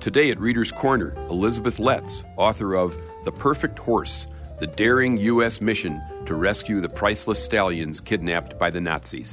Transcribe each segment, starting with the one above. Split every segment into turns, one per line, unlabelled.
Today at Reader's Corner, Elizabeth Letts, author of The Perfect Horse, the daring U.S. mission to rescue the priceless stallions kidnapped by the Nazis.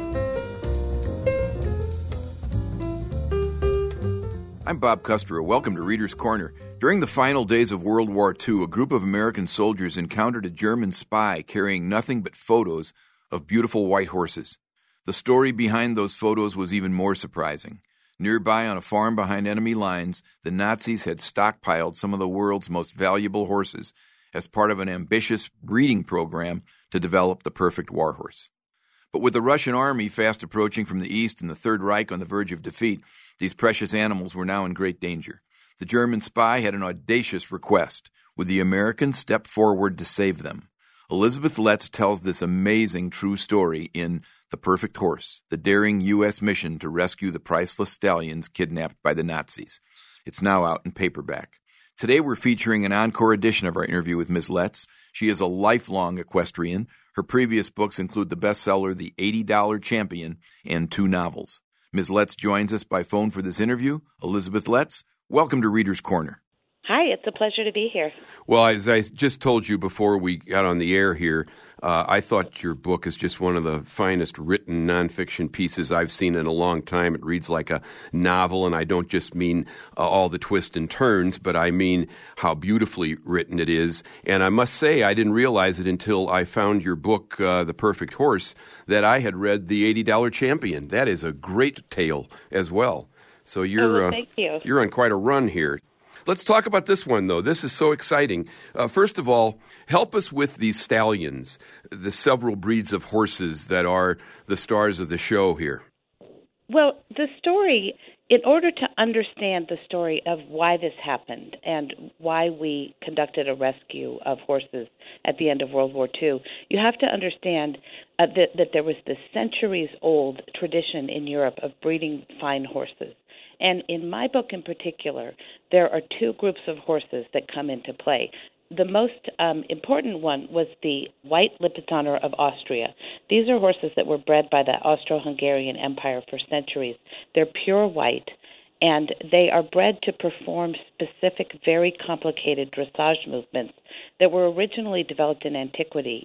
I'm Bob Custero. Welcome to Reader's Corner. During the final days of World War II, a group of American soldiers encountered a German spy carrying nothing but photos of beautiful white horses. The story behind those photos was even more surprising. Nearby, on a farm behind enemy lines, the Nazis had stockpiled some of the world's most valuable horses as part of an ambitious breeding program to develop the perfect war horse. But with the Russian army fast approaching from the east and the Third Reich on the verge of defeat, these precious animals were now in great danger. The German spy had an audacious request. Would the Americans step forward to save them? Elizabeth Letts tells this amazing true story in The Perfect Horse, the daring U.S. mission to rescue the priceless stallions kidnapped by the Nazis. It's now out in paperback. Today we're featuring an encore edition of our interview with Ms. Letts. She is a lifelong equestrian. Her previous books include the bestseller The $80 Champion and 2 novels. Ms. Letts joins us by phone for this interview. Elizabeth Letts, welcome to Reader's Corner.
Hi, it's a pleasure to be here.
Well, as I just told you before we got on the air here, I thought your book is just one of the finest written nonfiction pieces I've seen in a long time. It reads like a novel, and I don't just mean all the twists and turns, but I mean how beautifully written it is. And I must say, I didn't realize it until I found your book, The Perfect Horse, that I had read The $80 Champion. That is a great tale as well. So
thank you.
You're on quite a run here. Let's talk about this one, though. This is so exciting. First of all, help us with these stallions, the several breeds of horses that are the stars of the show here.
Well, the story, in order to understand the story of why this happened and why we conducted a rescue of horses at the end of World War II, you have to understand that there was this centuries-old tradition in Europe of breeding fine horses. And in my book in particular, there are 2 groups of horses that come into play. The most important one was the White Lipizzaner of Austria. These are horses that were bred by the Austro-Hungarian Empire for centuries. They're pure white, and they are bred to perform specific, very complicated dressage movements that were originally developed in antiquity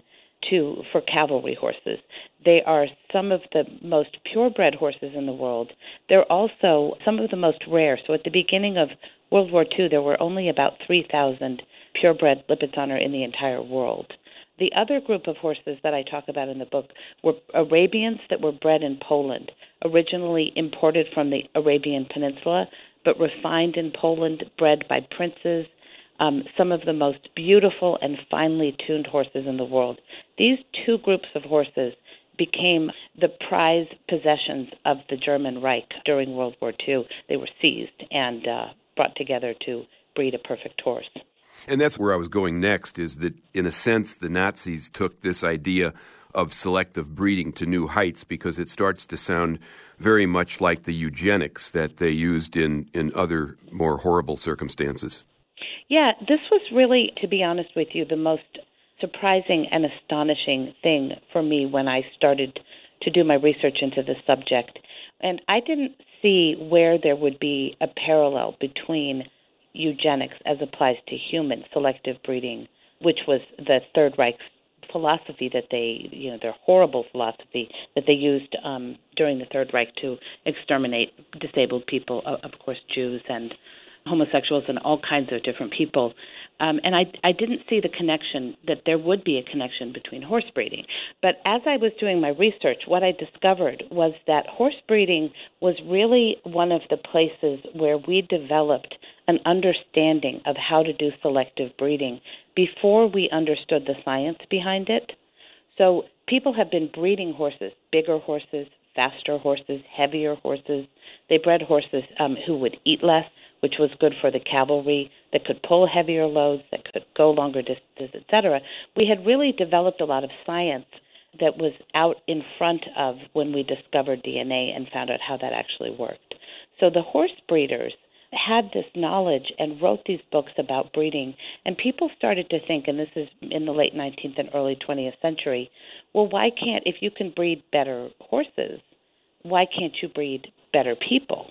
for cavalry horses. They are some of the most purebred horses in the world. They're also some of the most rare. So at the beginning of World War II, there were only about 3,000 purebred Lipizzaner in the entire world. The other group of horses that I talk about in the book were Arabians that were bred in Poland, originally imported from the Arabian Peninsula, but refined in Poland, bred by princes, some of the most beautiful and finely tuned horses in the world. These 2 groups of horses became the prized possessions of the German Reich during World War II. They were seized and brought together to breed a perfect horse.
And that's where I was going next, is that, in a sense, the Nazis took this idea of selective breeding to new heights because it starts to sound very much like the eugenics that they used in other more horrible circumstances.
Yeah, this was really, to be honest with you, the most surprising and astonishing thing for me when I started to do my research into the subject. And I didn't see where there would be a parallel between eugenics as applies to human selective breeding, which was the Third Reich's philosophy that their horrible philosophy that they used during the Third Reich to exterminate disabled people, of course, Jews and homosexuals and all kinds of different people. And I didn't see the connection, that there would be a connection between horse breeding. But as I was doing my research, what I discovered was that horse breeding was really one of the places where we developed an understanding of how to do selective breeding before we understood the science behind it. So people have been breeding horses, bigger horses, faster horses, heavier horses. They bred horses who would eat less, which was good for the cavalry, that could pull heavier loads, that could go longer distances, etc. We had really developed a lot of science that was out in front of when we discovered DNA and found out how that actually worked. So the horse breeders had this knowledge and wrote these books about breeding, and people started to think, and this is in the late 19th and early 20th century, well, why can't, if you can breed better horses, why can't you breed better people?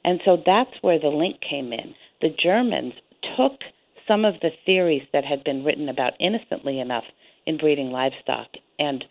And so that's where the link came in. The Germans took some of the theories that had been written about innocently enough in breeding livestock and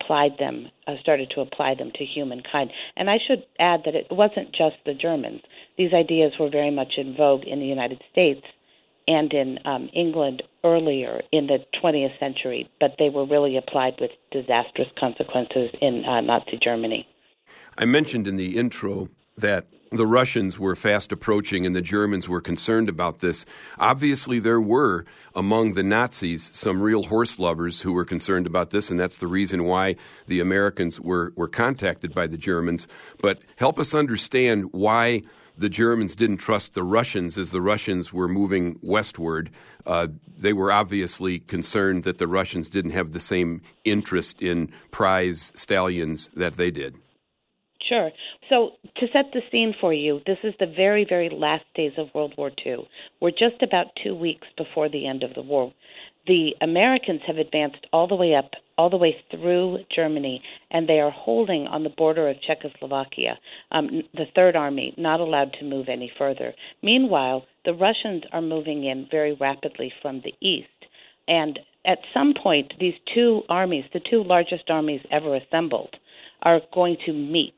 started to apply them to humankind. And I should add that it wasn't just the Germans. These ideas were very much in vogue in the United States and in England earlier in the 20th century, but they were really applied with disastrous consequences in Nazi Germany.
I mentioned in the intro that the Russians were fast approaching and the Germans were concerned about this. Obviously, there were among the Nazis some real horse lovers who were concerned about this, and that's the reason why the Americans were contacted by the Germans. But help us understand why the Germans didn't trust the Russians as the Russians were moving westward. They were obviously concerned that the Russians didn't have the same interest in prize stallions that they did.
Sure. So to set the scene for you, this is the very, very last days of World War II. We're just about 2 weeks before the end of the war. The Americans have advanced all the way through Germany, and they are holding on the border of Czechoslovakia, the Third Army, not allowed to move any further. Meanwhile, the Russians are moving in very rapidly from the east. And at some point, these two armies, the two largest armies ever assembled, are going to meet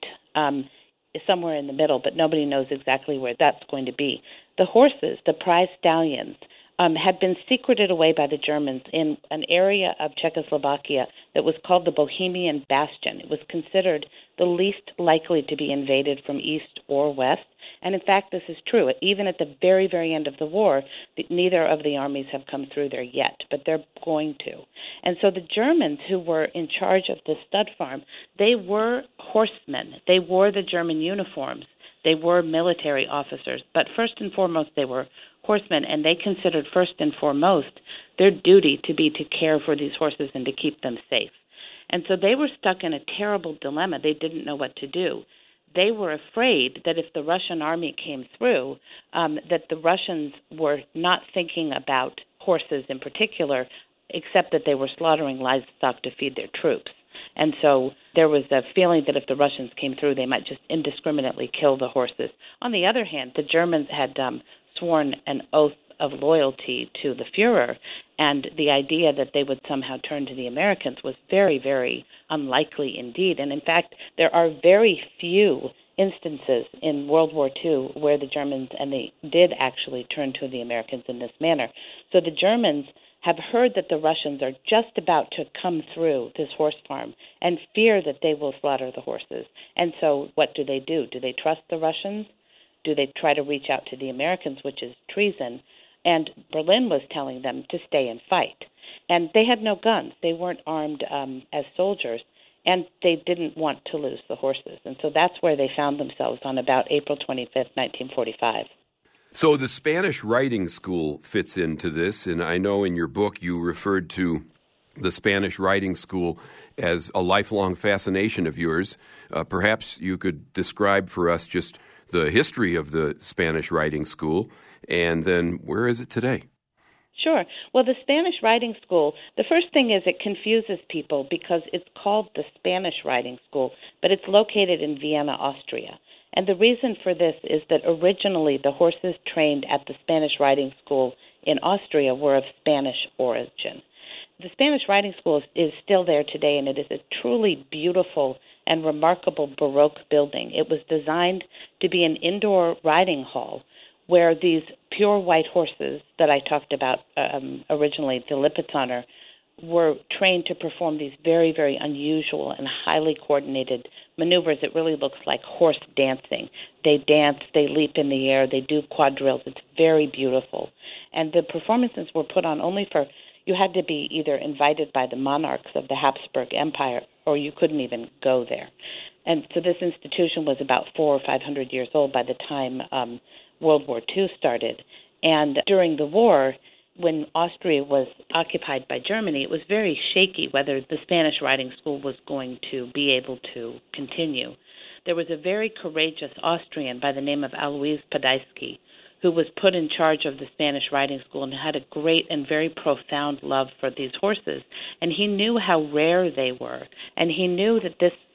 somewhere in the middle, but nobody knows exactly where that's going to be. The horses, the prize stallions, had been secreted away by the Germans in an area of Czechoslovakia that was called the Bohemian Bastion. It was considered the least likely to be invaded from east or west. And in fact, this is true. Even at the very, very end of the war, neither of the armies have come through there yet, but they're going to. And so the Germans who were in charge of the stud farm, they were horsemen. They wore the German uniforms. They were military officers. But first and foremost, they were horsemen, and they considered first and foremost their duty to be to care for these horses and to keep them safe. And so they were stuck in a terrible dilemma. They didn't know what to do. They were afraid that if the Russian army came through, that the Russians were not thinking about horses in particular, except that they were slaughtering livestock to feed their troops. And so there was a feeling that if the Russians came through, they might just indiscriminately kill the horses. On the other hand, the Germans had sworn an oath of loyalty to the Fuhrer, and the idea that they would somehow turn to the Americans was very, very unlikely indeed. And in fact, there are very few instances in World War II where the Germans, and they did actually turn to the Americans in this manner. So the Germans have heard that the Russians are just about to come through this horse farm and fear that they will slaughter the horses. And so what do? Do they trust the Russians? Do they try to reach out to the Americans, which is treason? And Berlin was telling them to stay and fight. And they had no guns. They weren't armed as soldiers, and they didn't want to lose the horses. And so that's where they found themselves on about April 25th, 1945.
So the Spanish Riding School fits into this, and I know in your book you referred to the Spanish Riding School as a lifelong fascination of yours. Perhaps you could describe for us just the history of the Spanish Riding School, and then where is it today?
Sure. Well, the Spanish Riding School, the first thing is it confuses people because it's called the Spanish Riding School, but it's located in Vienna, Austria. And the reason for this is that originally the horses trained at the Spanish Riding School in Austria were of Spanish origin. The Spanish Riding School is still there today, and it is a truly beautiful and remarkable Baroque building. It was designed to be an indoor riding hall where these pure white horses that I talked about originally, the Lipizzaner, were trained to perform these very, very unusual and highly coordinated maneuvers. It really looks like horse dancing. They dance, they leap in the air, they do quadrilles. It's very beautiful. And the performances were put on only for, you had to be either invited by the monarchs of the Habsburg Empire or you couldn't even go there. And so this institution was about 400 or 500 years old by the time World War II started. And during the war, when Austria was occupied by Germany, it was very shaky whether the Spanish Riding School was going to be able to continue. There was a very courageous Austrian by the name of Alois Podajski who was put in charge of the Spanish Riding School and had a great and very profound love for these horses. And he knew how rare they were, and he knew that this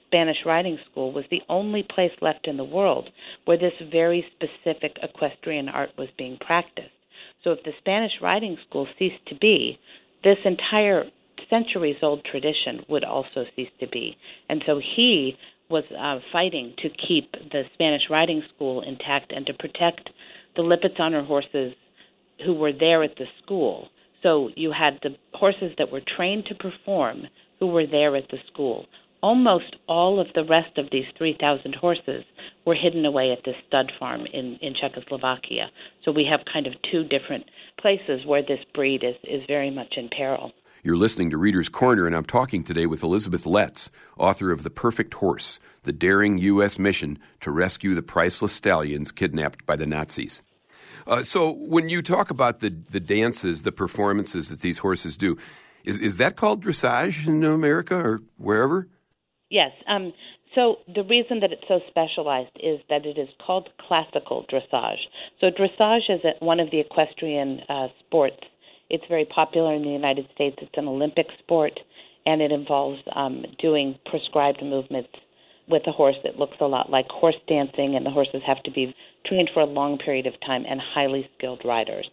Spanish riding school was the only place left in the world where this very specific equestrian art was being practiced. So if the Spanish riding school ceased to be, this entire centuries-old tradition would also cease to be. And so he was fighting to keep the Spanish riding school intact and to protect the Lipizzaner horses who were there at the school. So you had the horses that were trained to perform who were there at the school. Almost all of the rest of these 3,000 horses were hidden away at this stud farm in Czechoslovakia. So we have kind of two different places where this breed is very much in peril.
You're listening to Reader's Corner, and I'm talking today with Elizabeth Letts, author of The Perfect Horse, the daring U.S. mission to rescue the priceless stallions kidnapped by the Nazis. So when you talk about the dances, the performances that these horses do, is that called dressage in America or wherever?
Yes. So the reason that it's so specialized is that it is called classical dressage. So dressage is one of the equestrian sports. It's very popular in the United States. It's an Olympic sport, and it involves doing prescribed movements with a horse that looks a lot like horse dancing, and the horses have to be trained for a long period of time and highly skilled riders.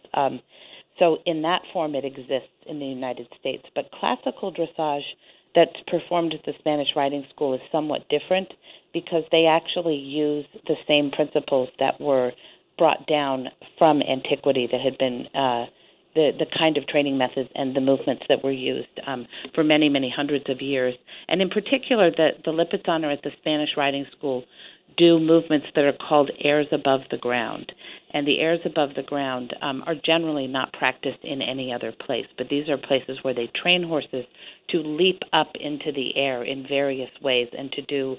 So in that form, it exists in the United States. But classical dressage that's performed at the Spanish riding school is somewhat different because they actually use the same principles that were brought down from antiquity that had been the kind of training methods and the movements that were used for many, many hundreds of years. And in particular, the Lipizzaner at the Spanish riding school do movements that are called airs above the ground. And the airs above the ground are generally not practiced in any other place, but these are places where they train horses to leap up into the air in various ways and to do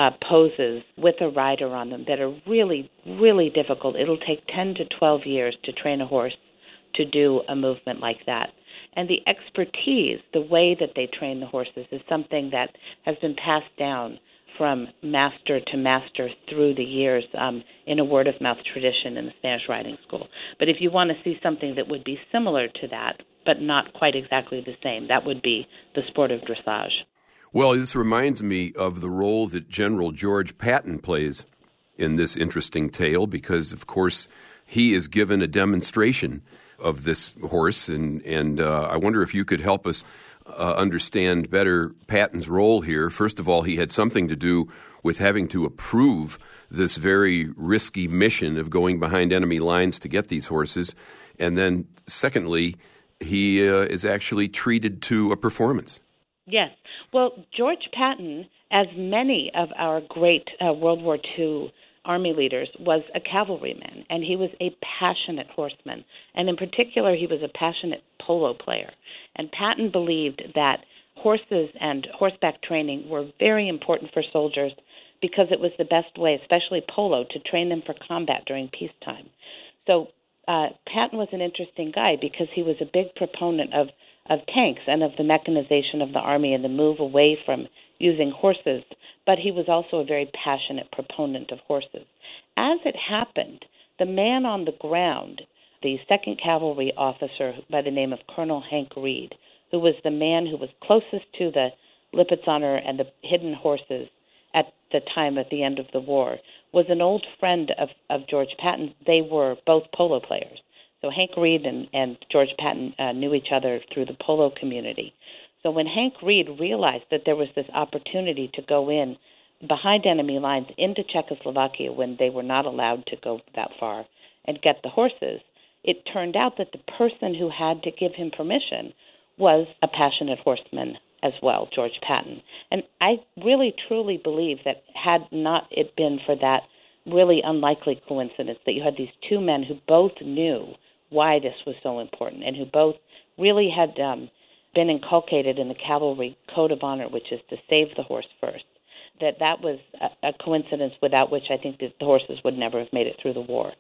poses with a rider on them that are really, really difficult. It'll take 10 to 12 years to train a horse to do a movement like that. And the expertise, the way that they train the horses, is something that has been passed down from master to master through the years in a word-of-mouth tradition in the Spanish riding school. But if you want to see something that would be similar to that, but not quite exactly the same, that would be the sport of dressage.
Well, this reminds me of the role that General George Patton plays in this interesting tale because, of course, he is given a demonstration of this horse, and I wonder if you could help us understand better Patton's role here. First of all, he had something to do with having to approve this very risky mission of going behind enemy lines to get these horses. And then, secondly, he is actually treated to a performance.
Yes. Well, George Patton, as many of our great World War II Army leaders, was a cavalryman, and he was a passionate horseman. And in particular, he was a passionate polo player. And Patton believed that horses and horseback training were very important for soldiers because it was the best way, especially polo, to train them for combat during peacetime. So Patton was an interesting guy because he was a big proponent of tanks and of the mechanization of the Army and the move away from using horses, but he was also a very passionate proponent of horses. As it happened, the man on the ground, the 2nd Cavalry officer by the name of Colonel Hank Reed, who was the man who was closest to the Lipizzaner and the hidden horses at the time at the end of the war, was an old friend of George Patton. They were both polo players. So Hank Reed and George Patton knew each other through the polo community. So when Hank Reed realized that there was this opportunity to go in behind enemy lines into Czechoslovakia when they were not allowed to go that far and get the horses, it turned out that the person who had to give him permission was a passionate horseman as well, George Patton. And I really, truly believe that had not it been for that really unlikely coincidence that you had these two men who both knew why this was so important and who both really had been inculcated in the cavalry code of honor, which is to save the horse first, that was a coincidence without which I think that the horses would never have made it through the war.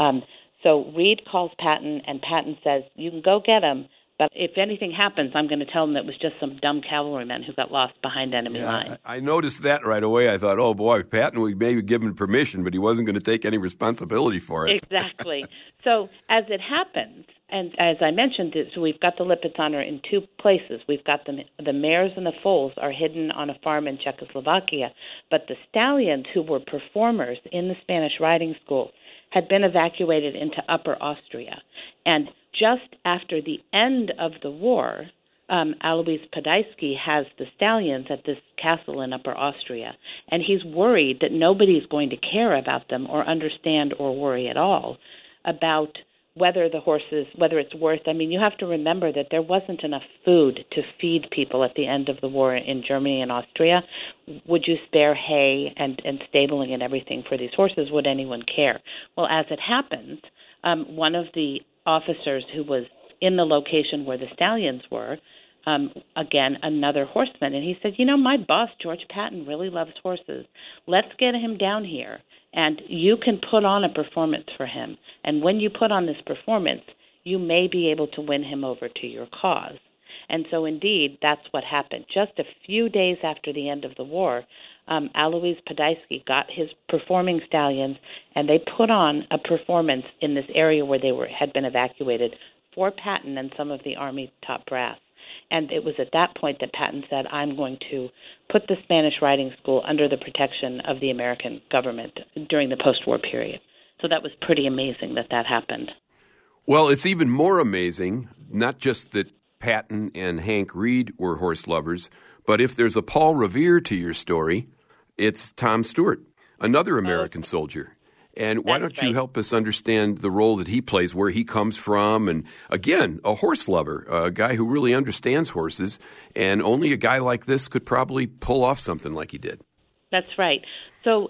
So Reed calls Patton, and Patton says, you can go get him, but if anything happens, I'm going to tell them it was just some dumb cavalrymen who got lost behind enemy lines.
I noticed that right away. I thought, oh, boy, Patton would maybe give him permission, but he wasn't going to take any responsibility for it.
Exactly. So as it happens, And as I mentioned, so we've got the Lipizzaner in two places. We've got the mares and the foals are hidden on a farm in Czechoslovakia, but the stallions who were performers in the Spanish riding school had been evacuated into Upper Austria. And just after the end of the war, Alois Podajski has the stallions at this castle in Upper Austria, and he's worried that nobody's going to care about them or understand or worry at all about whether it's worth. I mean, you have to remember that there wasn't enough food to feed people at the end of the war in Germany and Austria. Would you spare hay and stabling and everything for these horses? Would anyone care? Well, as it happens, one of the officers who was in the location where the stallions were, again, another horseman, and he said, my boss, George Patton, really loves horses. Let's get him down here, and you can put on a performance for him. And when you put on this performance, you may be able to win him over to your cause. And so, indeed, that's what happened. Just a few days after the end of the war, Alois Podajski got his performing stallions, and they put on a performance in this area where they had been evacuated for Patton and some of the Army top brass. And it was at that point that Patton said, I'm going to put the Spanish riding school under the protection of the American government during the post-war period. So that was pretty amazing that happened.
Well, it's even more amazing, not just that Patton and Hank Reed were horse lovers, but if there's a Paul Revere to your story, it's Tom Stewart, another American soldier. And why don't you help us understand the role that he plays, where he comes from, and, again, a horse lover, a guy who really understands horses, and only a guy like this could probably pull off something like he did.
That's right. So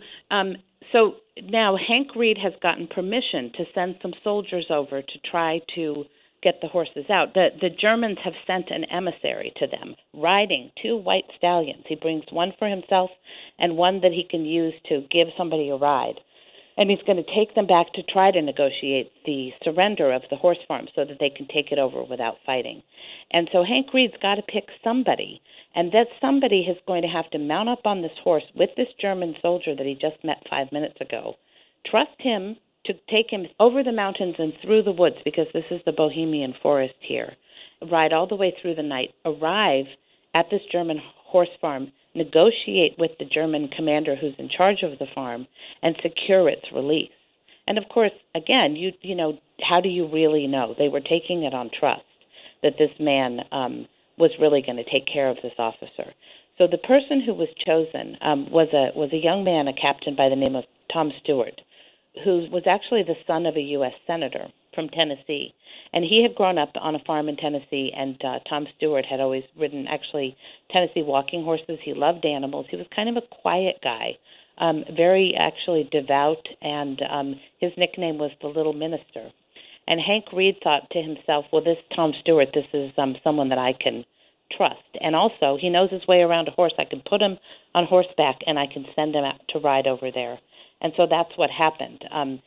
now Hank Reed has gotten permission to send some soldiers over to try to get the horses out. The Germans have sent an emissary to them, riding 2 white stallions. He brings one for himself and one that he can use to give somebody a ride. And he's going to take them back to try to negotiate the surrender of the horse farm so that they can take it over without fighting. And so Hank Reed's got to pick somebody, and that somebody is going to have to mount up on this horse with this German soldier that he just met 5 minutes ago, trust him to take him over the mountains and through the woods, because this is the Bohemian forest here, ride all the way through the night, arrive at this German horse farm, negotiate with the German commander who's in charge of the farm, and secure its release. And, of course, again, you know, how do you really know? They were taking it on trust that this man was really going to take care of this officer. So the person who was chosen was a young man, a captain by the name of Tom Stewart, who was actually the son of a U.S. senator from Tennessee. And he had grown up on a farm in Tennessee, and Tom Stewart had always ridden, actually, Tennessee walking horses. He loved animals. He was kind of a quiet guy, very actually devout, and his nickname was the Little Minister. And Hank Reed thought to himself, well, this Tom Stewart, this is someone that I can trust. And also, he knows his way around a horse. I can put him on horseback, and I can send him out to ride over there. And so that's what happened.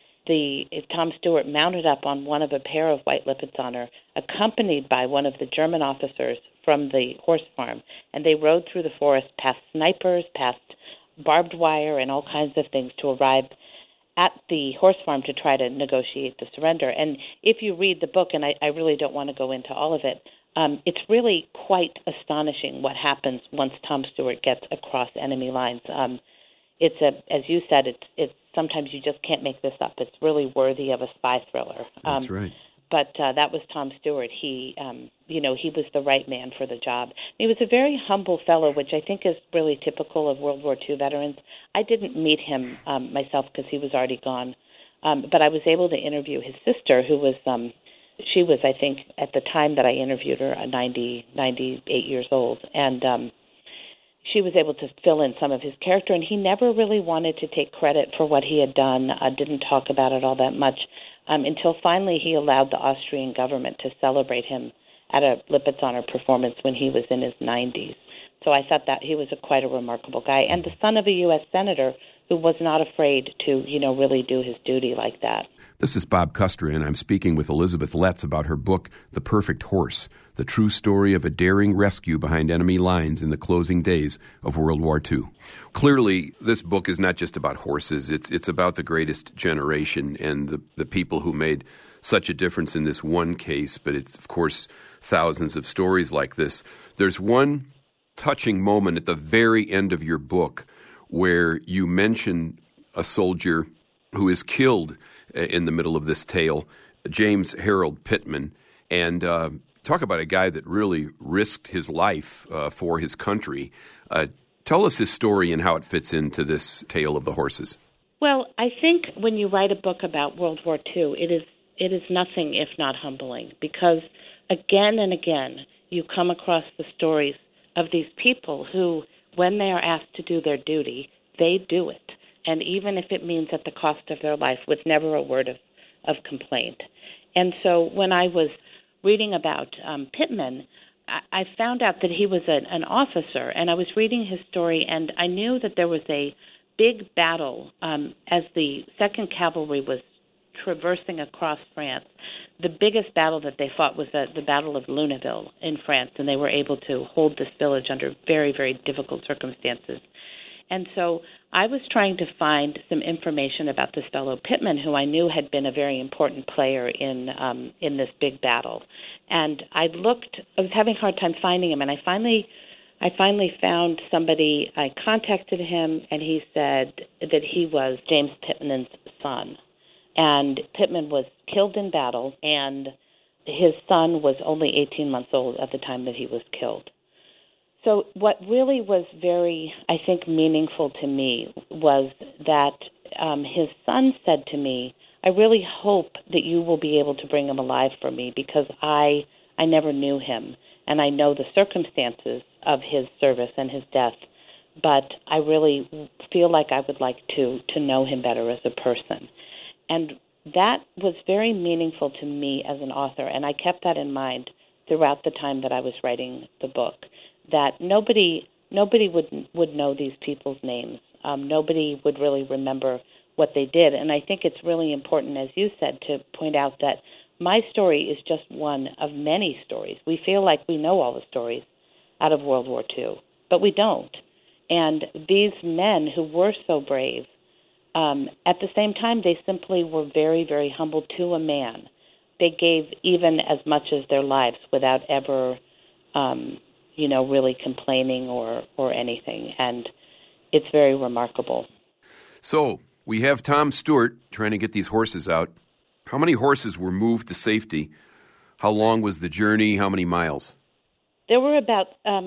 Tom Stewart mounted up on one of a pair of white Lipizzaner, accompanied by one of the German officers from the horse farm, and they rode through the forest past snipers, past barbed wire, and all kinds of things to arrive at the horse farm to try to negotiate the surrender. And if you read the book, and I really don't want to go into all of it, it's really quite astonishing what happens once Tom Stewart gets across enemy lines. As you said, it's sometimes you just can't make this up. It's really worthy of a spy thriller.
That's right.
But that was Tom Stewart. He was the right man for the job. He was a very humble fellow, which I think is really typical of World War II veterans. I didn't meet him myself because he was already gone, but I was able to interview his sister, who was she was, I think, at the time that I interviewed her, 98 years old, and she was able to fill in some of his character, and he never really wanted to take credit for what he had done, didn't talk about it all that much, until finally he allowed the Austrian government to celebrate him at a Lipizzaner performance when he was in his 90s. So I thought that he was quite a remarkable guy, and the son of a U.S. senator who was not afraid to, really do his duty like that.
This is Bob Custer, and I'm speaking with Elizabeth Letts about her book, The Perfect Horse, the true story of a daring rescue behind enemy lines in the closing days of World War II. Clearly, this book is not just about horses. It's about the greatest generation and the people who made such a difference in this one case, but it's, of course, thousands of stories like this. There's one touching moment at the very end of your book where you mention a soldier who is killed in the middle of this tale, James Harold Pittman, and talk about a guy that really risked his life for his country. Tell us his story and how it fits into this tale of the horses.
Well, I think when you write a book about World War II, it is nothing if not humbling, because again and again you come across the stories of these people who, when they are asked to do their duty, they do it. And even if it means at the cost of their life, with never a word of complaint. And so when I was reading about Pittman, I found out that he was an officer, and I was reading his story, and I knew that there was a big battle as the 2nd Cavalry was traversing across France. The biggest battle that they fought was the Battle of Luneville in France, and they were able to hold this village under very, very difficult circumstances. And so I was trying to find some information about this fellow Pittman, who I knew had been a very important player in this big battle. And I was having a hard time finding him, and I finally found somebody. I contacted him, and he said that he was James Pittman's son. And Pittman was killed in battle, and his son was only 18 months old at the time that he was killed. So what really was very, I think, meaningful to me was that his son said to me, I really hope that you will be able to bring him alive for me, because I never knew him, and I know the circumstances of his service and his death, but I really feel like I would like to know him better as a person. And that was very meaningful to me as an author, and I kept that in mind throughout the time that I was writing the book, that nobody would know these people's names. Nobody would really remember what they did. And I think it's really important, as you said, to point out that my story is just one of many stories. We feel like we know all the stories out of World War II, but we don't. And these men who were so brave, at the same time, they simply were very, very humble to a man. They gave even as much as their lives without ever, really complaining or anything. And it's very remarkable.
So we have Tom Stewart trying to get these horses out. How many horses were moved to safety? How long was the journey? How many miles?
There were about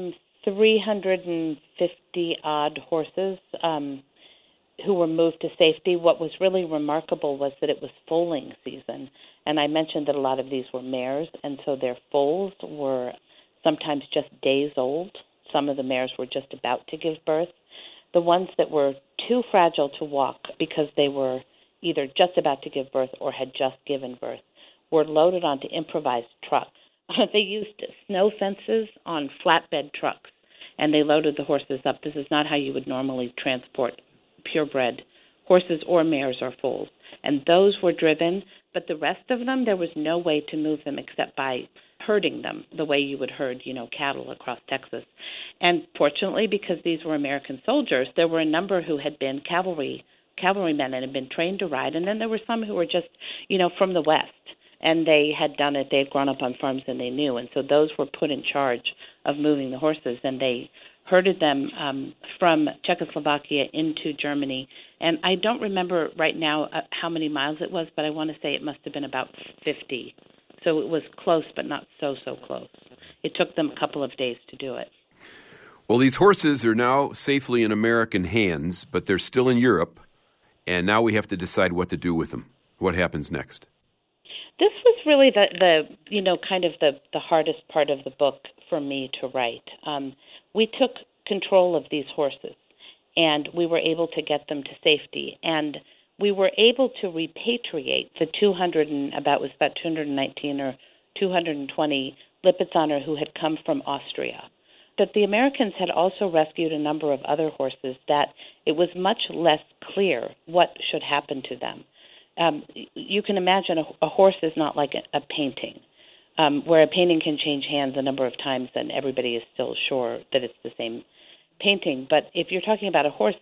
350-odd horses who were moved to safety. What was really remarkable was that it was foaling season. And I mentioned that a lot of these were mares, and so their foals were sometimes just days old. Some of the mares were just about to give birth. The ones that were too fragile to walk because they were either just about to give birth or had just given birth were loaded onto improvised trucks. They used snow fences on flatbed trucks, and they loaded the horses up. This is not how you would normally transport purebred horses or mares or foals. And those were driven, but the rest of them, there was no way to move them except by herding them the way you would herd, cattle across Texas. And fortunately, because these were American soldiers, there were a number who had been cavalrymen and had been trained to ride, and then there were some who were just, from the West, and they had done it. They had grown up on farms and they knew, and so those were put in charge of moving the horses, and they herded them from Czechoslovakia into Germany. And I don't remember right now how many miles it was, but I want to say it must have been about 50. So it was close, but not so close. It took them a couple of days to do it.
Well, these horses are now safely in American hands, but they're still in Europe, and now we have to decide what to do with them. What happens next?
This was really the hardest part of the book for me to write. We took control of these horses, and we were able to get them to safety, and we were able to repatriate the 219 or 220 Lipizzaner who had come from Austria. But the Americans had also rescued a number of other horses that it was much less clear what should happen to them. You can imagine a horse is not like a painting, where a painting can change hands a number of times and everybody is still sure that it's the same painting. But if you're talking about a horse,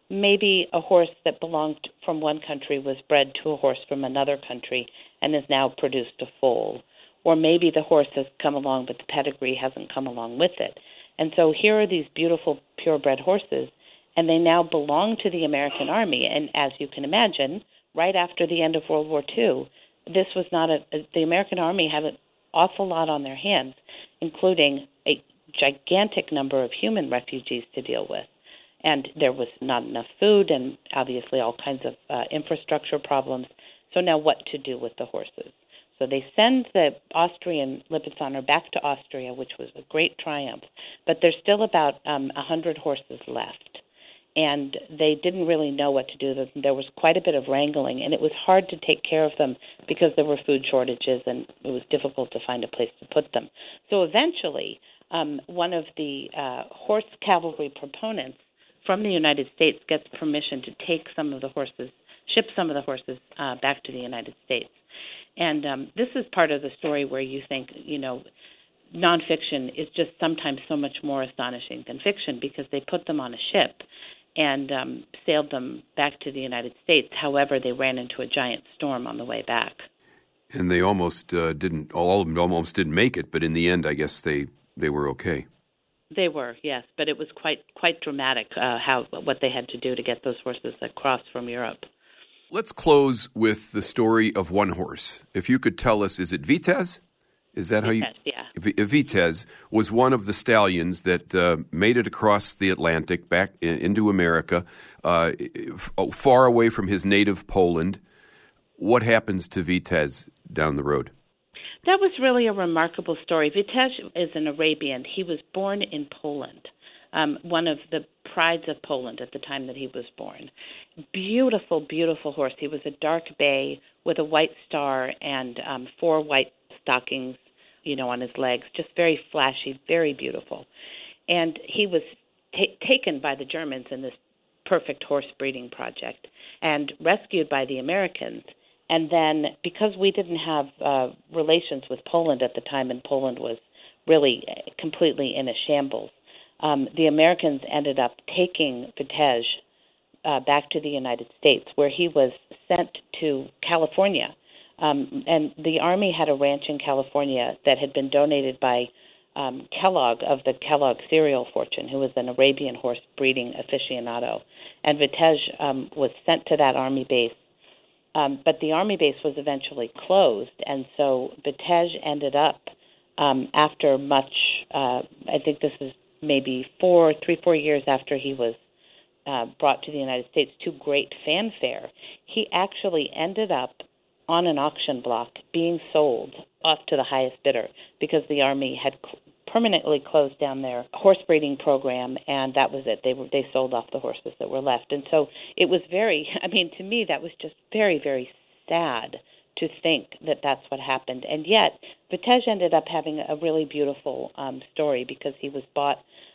maybe a horse that belonged from one country was bred to a horse from another country and has now produced a foal. Or maybe the horse has come along, but the pedigree hasn't come along with it. And so here are these beautiful purebred horses, and they now belong to the American Army. And as you can imagine, right after the end of World War II, this was not the American Army had an awful lot on their hands, including a gigantic number of human refugees to deal with. And there was not enough food and obviously all kinds of infrastructure problems. So now what to do with the horses? So they send the Austrian Lipizzaner back to Austria, which was a great triumph. But there's still about 100 horses left. And they didn't really know what to do. There was quite a bit of wrangling, and it was hard to take care of them because there were food shortages, and it was difficult to find a place to put them. So eventually, one of the horse cavalry proponents from the United States gets permission to take some of the horses, ship some of the horses back to the United States. And this is part of the story where you think, nonfiction is just sometimes so much more astonishing than fiction, because they put them on a ship and sailed them back to the United States. However, they ran into a giant storm on the way back.
And they almost didn't, all of them almost didn't make it, but in the end, I guess they were okay.
They were, yes, but it was quite dramatic what they had to do to get those horses across from Europe.
Let's close with the story of one horse. If you could tell us, is it Vitez? Is that how you?
Yeah.
Vitez was one of the stallions that made it across the Atlantic back into America, far away from his native Poland. What happens to Vitez down the road?
That was really a remarkable story. Vitez is an Arabian. He was born in Poland, one of the prides of Poland at the time that he was born. Beautiful, beautiful horse. He was a dark bay with a white star and 4 white stockings, on his legs, just very flashy, very beautiful. And he was taken by the Germans in this perfect horse breeding project and rescued by the Americans. And then, because we didn't have relations with Poland at the time, and Poland was really completely in a shambles, the Americans ended up taking Vitez back to the United States, where he was sent to California. And the Army had a ranch in California that had been donated by Kellogg of the Kellogg cereal fortune, who was an Arabian horse breeding aficionado. And Vitez was sent to that Army base. But the Army base was eventually closed, and so Vitez ended up, after much, I think this is maybe 4 years after he was brought to the United States, to great fanfare, he actually ended up on an auction block being sold off to the highest bidder, because the Army had permanently closed down their horse breeding program, and that was it. They sold off the horses that were left. And so it was to me, that was just very, very sad to think that that's what happened. And yet, Vitez ended up having a really beautiful story, because he was bought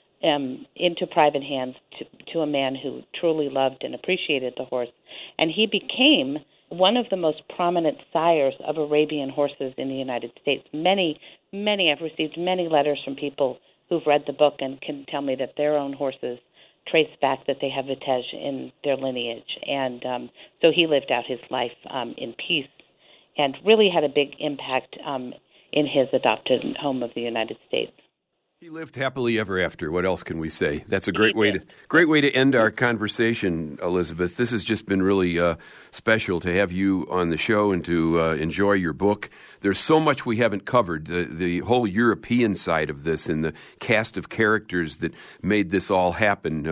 into private hands to a man who truly loved and appreciated the horse. And he became one of the most prominent sires of Arabian horses in the United States. Many, I've received many letters from people who've read the book and can tell me that their own horses trace back that they have Vitez in their lineage. And so he lived out his life in peace and really had a big impact in his adopted home of the United States.
He lived happily ever after. What else can we say? That's a great way to end our conversation, Elizabeth. This has just been really special to have you on the show and to enjoy your book. There's so much we haven't covered, the whole European side of this and the cast of characters that made this all happen.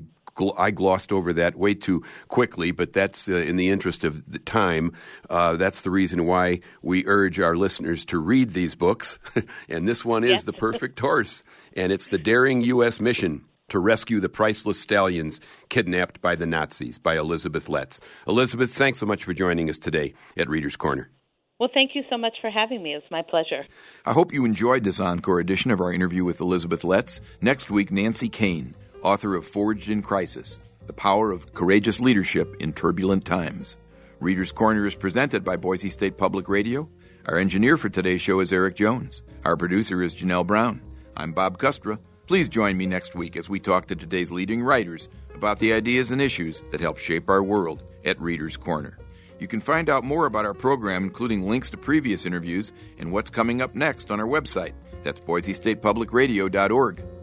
I glossed over that way too quickly, but that's in the interest of the time. That's the reason why we urge our listeners to read these books. And this one is The Perfect Horse, and it's the daring U.S. mission to rescue the priceless stallions kidnapped by the Nazis by Elizabeth Letts. Elizabeth, thanks so much for joining us today at Reader's Corner.
Well, thank you so much for having me. It's my pleasure.
I hope you enjoyed this encore edition of our interview with Elizabeth Letts. Next week, Nancy Kane, author of Forged in Crisis, The Power of Courageous Leadership in Turbulent Times. Reader's Corner is presented by Boise State Public Radio. Our engineer for today's show is Eric Jones. Our producer is Janelle Brown. I'm Bob Custra. Please join me next week as we talk to today's leading writers about the ideas and issues that help shape our world at Reader's Corner. You can find out more about our program, including links to previous interviews and what's coming up next on our website. That's BoiseStatePublicRadio.org.